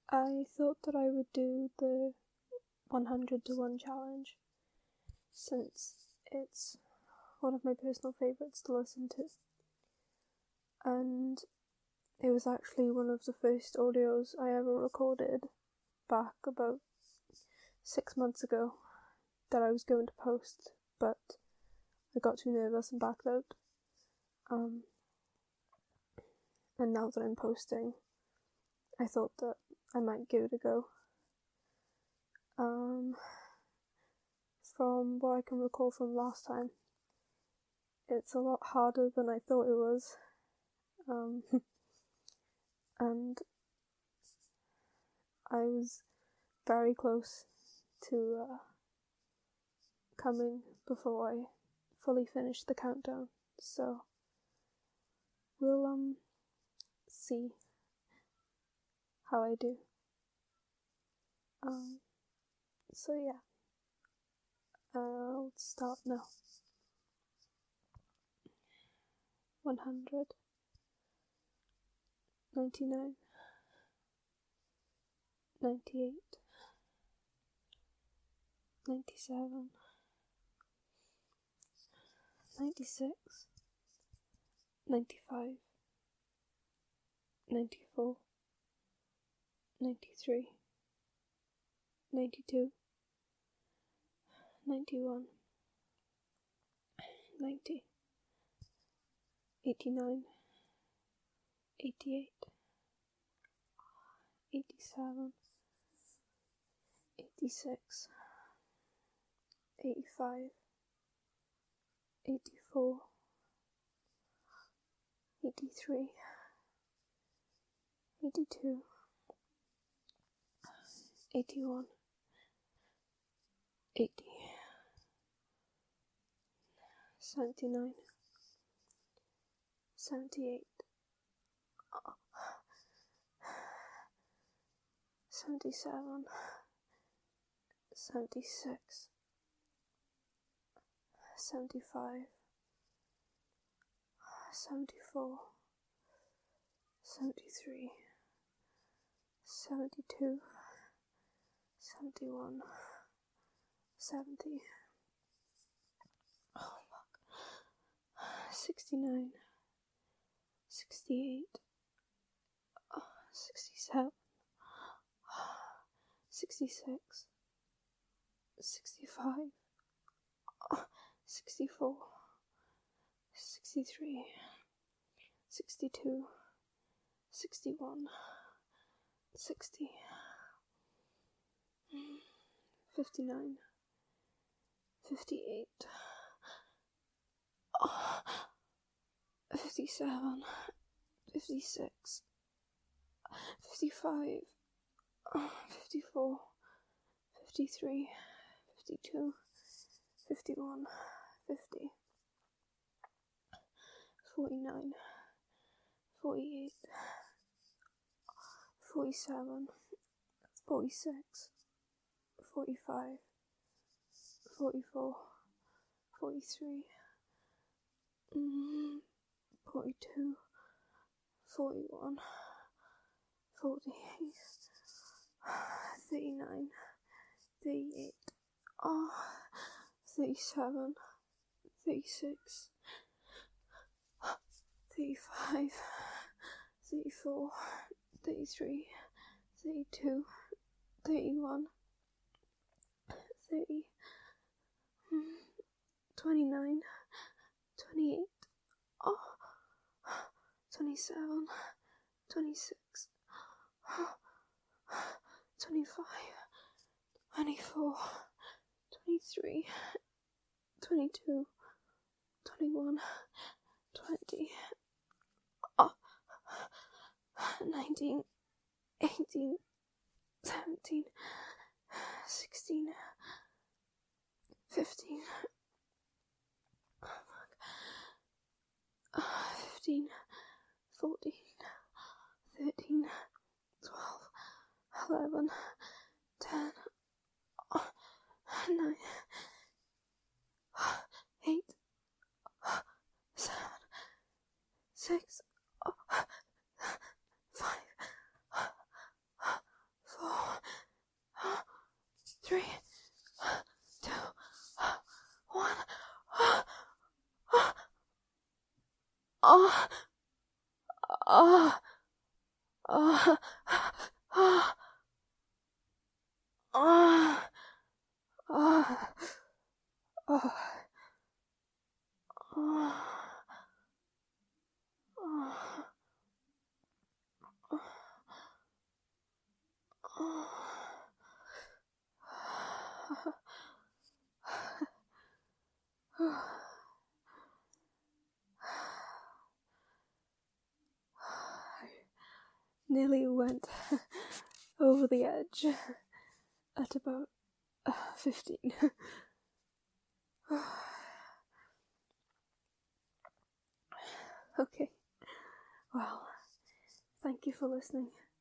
I thought that I would do the 100 to 1 challenge, since it's one of my personal favourites to listen to. And it was actually one of the first audios I ever recorded back about 6 months ago that I was going to post, but I got too nervous and backed out. And now that I'm posting, I thought that I might give it a go. From what I can recall from last time, it's a lot harder than I thought it was. And I was very close to coming before I fully finished the countdown, so we'll see how I do. So yeah, I'll start now. 100, 99, 98, 97, 96, 95, 94, 93, 92, 91, 90, 89, 88, 87, 86, 85, 84, 83, 82, 81, 80, 79, 78, 77, 76, 75, 74, 73, 72, 71, 70, 69, 68, 67, 66, 65, 64, 63, 62, 61, 60, 59, 58, 57, 56, 55, 54, 53, 52, 51, 50, 49, 48, 47, 46, 45, 44, 43, 42, 41, 48, 39, 38, 37, 36, 35, 34, 33, 32, 31, 30, 29, 28, 27, 26, 25, 24, 23, 22, 21, 20, 19, 18, 17, 16, 15, 15, 14, 13, 12, 11, 10, 9, 8, 7, 6, 5, Ah, ah, ah, ah, ah, ah, ah, nearly went over the edge at about 15. Okay, well, thank you for listening.